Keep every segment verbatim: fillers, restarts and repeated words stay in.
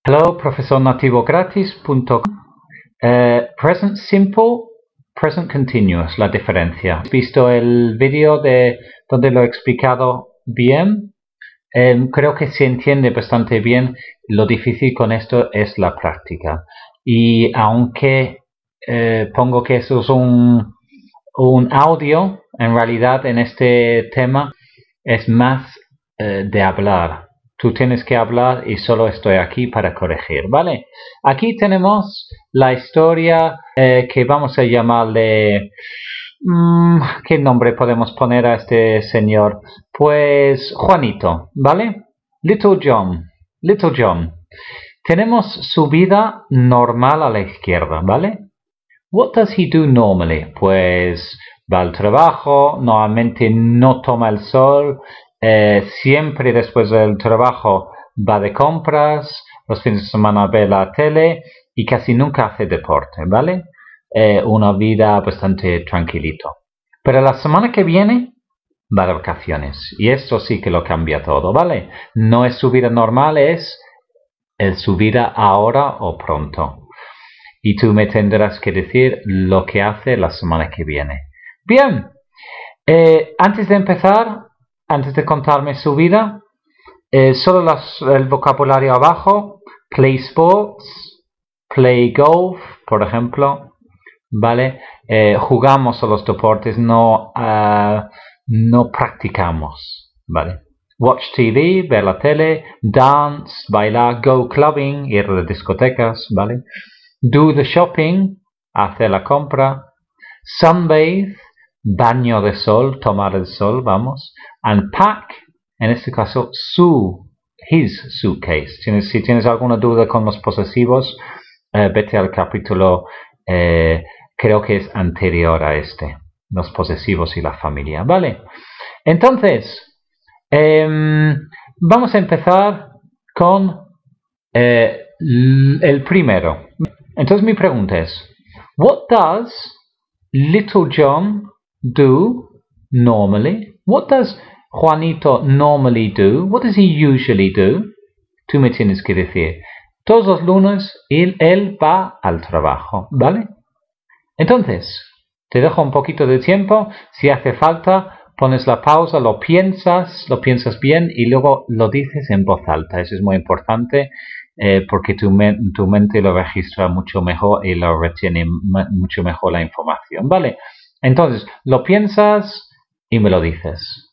Hello, profesor nativo gratis punto com. Uh, present simple, present continuous, la diferencia. ¿Has visto el vídeo de donde lo he explicado bien? Eh, creo que se entiende bastante bien. Lo difícil con esto es la práctica. Y aunque eh, pongo que eso es un, un audio, en realidad en este tema es más eh, de hablar. Tú tienes que hablar y solo estoy aquí para corregir, ¿vale? Aquí tenemos la historia eh, que vamos a llamarle... Mmm, ¿qué nombre podemos poner a este señor? Pues Juanito, ¿vale? Little John. Little John. Tenemos su vida normal a la izquierda, ¿vale? What does he do normally? Pues va al trabajo, normalmente no toma el sol, eh, siempre después del trabajo va de compras, los fines de semana ve la tele y casi nunca hace deporte, ¿vale? Eh, una vida bastante tranquilito. Pero la semana que viene va de vacaciones y esto sí que lo cambia todo, ¿vale? No es su vida normal, es, es su vida ahora o pronto. Y tú me tendrás que decir lo que hace la semana que viene. Bien, eh, antes de empezar, antes de contarme su vida, eh, solo las, el vocabulario abajo. Play sports, play golf, por ejemplo, ¿vale? Eh, jugamos a los deportes, no, uh, no practicamos, ¿vale? Watch T V, ver la tele, dance, bailar, go clubbing, ir a las discotecas, ¿vale? Do the shopping, hacer la compra. Sunbathe, baño de sol, tomar el sol, vamos. And pack, en este caso, su, his suitcase. ¿Tienes, si tienes alguna duda con los posesivos, eh, vete al capítulo, eh, creo que es anterior a este. Los posesivos y la familia, ¿vale? Entonces, eh, vamos a empezar con eh, el primero. Entonces mi pregunta es, what does Little John do normally? What does Juanito normally do? What does he usually do? Tú me tienes que decir. Todos los lunes él, él va al trabajo, ¿vale? Entonces, te dejo un poquito de tiempo. Si hace falta, pones la pausa, lo piensas, lo piensas bien y luego lo dices en voz alta. Eso es muy importante. Eh, porque tu, me tu mente lo registra mucho mejor y lo retiene mucho mejor la información, ¿vale? Entonces, lo piensas y me lo dices.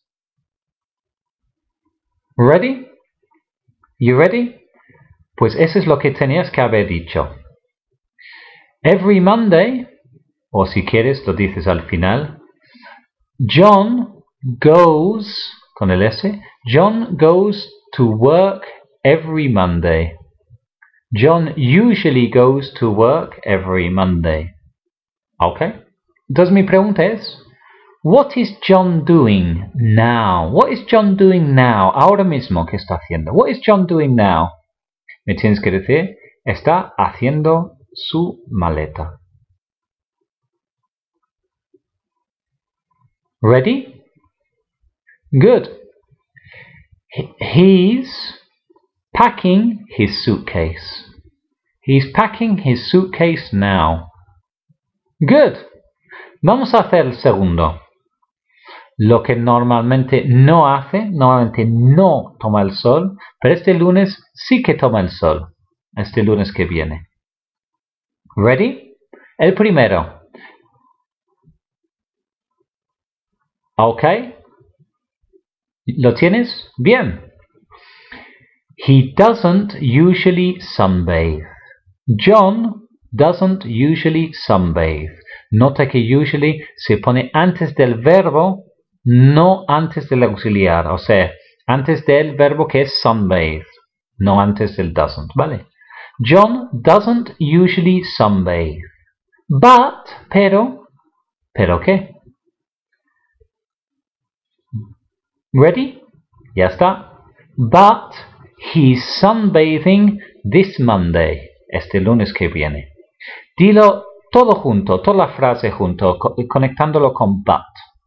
¿Ready? You ready? Pues eso es lo que tenías que haber dicho. Every Monday, o si quieres lo dices al final, John goes, con el S, John goes to work every Monday. John usually goes to work every Monday. Okay? Entonces mi pregunta es, what is John doing now? What is John doing now? Ahora mismo, ¿qué está haciendo? What is John doing now? Me tienes que decir, está haciendo su maleta. Ready? Good. He's packing his suitcase. He's packing his suitcase now. Good. Vamos a hacer el segundo. Lo que normalmente no hace, normalmente no toma el sol, pero este lunes sí que toma el sol. Este lunes que viene. Ready? El primero. Ok. ¿Lo tienes? Bien. He doesn't usually sunbathe. John doesn't usually sunbathe. Nota que usually se pone antes del verbo, no antes del auxiliar. O sea, antes del verbo que es sunbathe, no antes del doesn't, ¿vale? John doesn't usually sunbathe. But, pero, ¿pero qué? Ready? Ya está. But he's sunbathing this Monday. Este lunes que viene. Dilo todo junto, toda la frase junto, co conectándolo con but.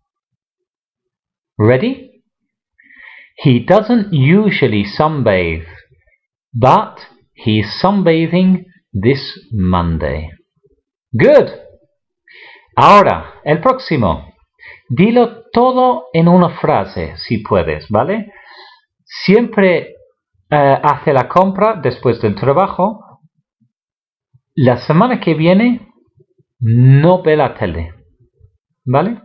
Ready? He doesn't usually sunbathe, but He's sunbathing this Monday. Good. Ahora, el próximo. Dilo todo en una frase, si puedes, ¿vale? Siempre uh, hace la compra después del trabajo. La semana que viene no ve la tele, ¿vale?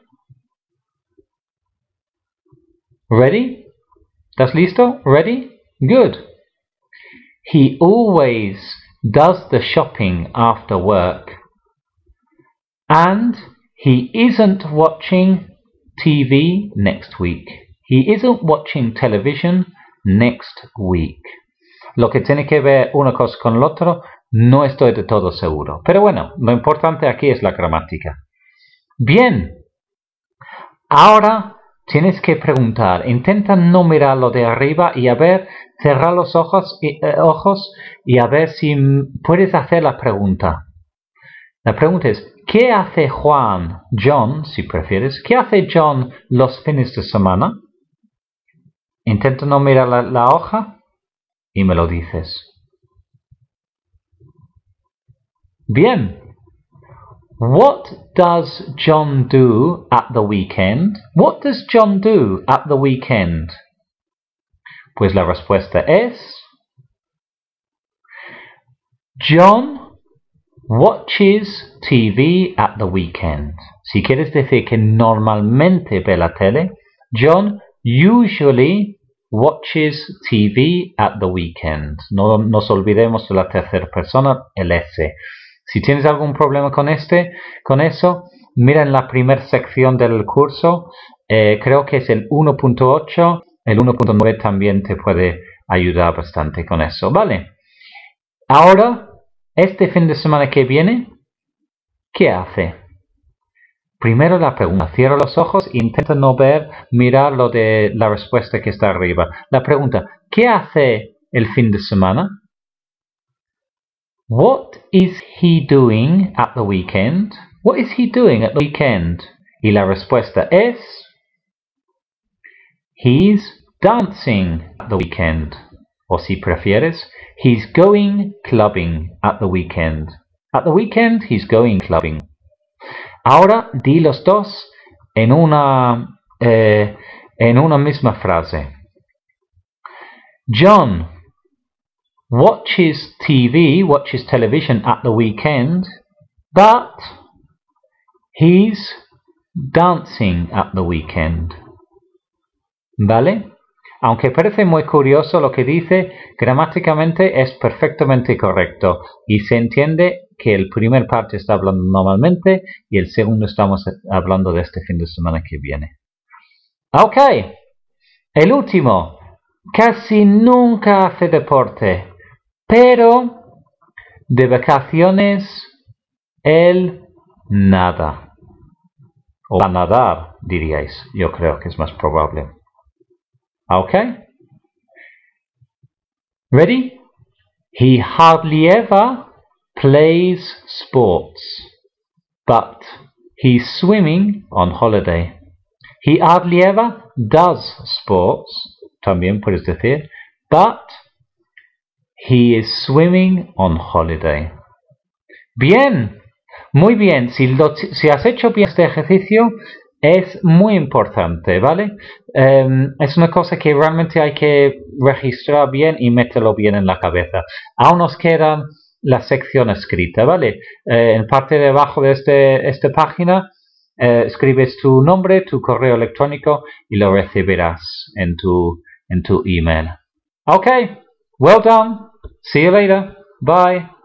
Ready? ¿Estás listo? Ready? Good. He always does the shopping after work. And he isn't watching T V next week. He isn't watching television next week. Lo que tiene que ver una cosa con el otro, no estoy de todo seguro. Pero bueno, lo importante aquí es la gramática. Bien. Ahora tienes que preguntar. Intenta no mirarlo de arriba y a ver, cerrar los ojos y, eh, ojos y a ver si puedes hacer la pregunta. La pregunta es, ¿qué hace Juan, John, si prefieres? ¿Qué hace John los fines de semana? Intenta no mirar la, la hoja y me lo dices. Bien. What does John do at the weekend? What does John do at the weekend? Pues la respuesta es John watches T V at the weekend. Si quieres decir que normalmente ve la tele, John usually watches T V at the weekend. No nos olvidemos de la tercera persona, el S. Si tienes algún problema con este, con eso, mira en la primera sección del curso. Eh, creo que es el uno punto ocho. El uno punto nueve también te puede ayudar bastante con eso. Vale. Ahora, este fin de semana que viene, ¿qué hace? Primero la pregunta. Cierra los ojos e intenta no ver, mirar lo de la respuesta que está arriba. La pregunta, ¿qué hace el fin de semana? What is he doing at the weekend? What is he doing at the weekend? Y la respuesta es He's dancing at the weekend. O si prefieres, he's going clubbing at the weekend. At the weekend, he's going clubbing. Ahora di los dos en una, eh, en una misma frase. John watches T V, watches television at the weekend, but he's dancing at the weekend. ¿Vale? Aunque parece muy curioso lo que dice, gramáticamente es perfectamente correcto y se entiende que el primer parte está hablando normalmente y el segundo estamos hablando de este fin de semana que viene. Ok, el último. Casi nunca hace deporte, pero de vacaciones él nada. O a nadar, diríais. Yo creo que es más probable. Okay? Ready? He hardly ever plays sports, but he's swimming on holiday. He hardly ever does sports, también puedes decir, but he is swimming on holiday. Bien, muy bien. Si, lo, si has hecho bien este ejercicio, es muy importante, ¿vale? Um, es una cosa que realmente hay que registrar bien y meterlo bien en la cabeza. Aún nos queda la sección escrita, ¿vale? Eh, en parte de abajo de este, esta página eh, escribes tu nombre, tu correo electrónico y lo recibirás en tu, en tu email. Ok, well done. See you later. Bye.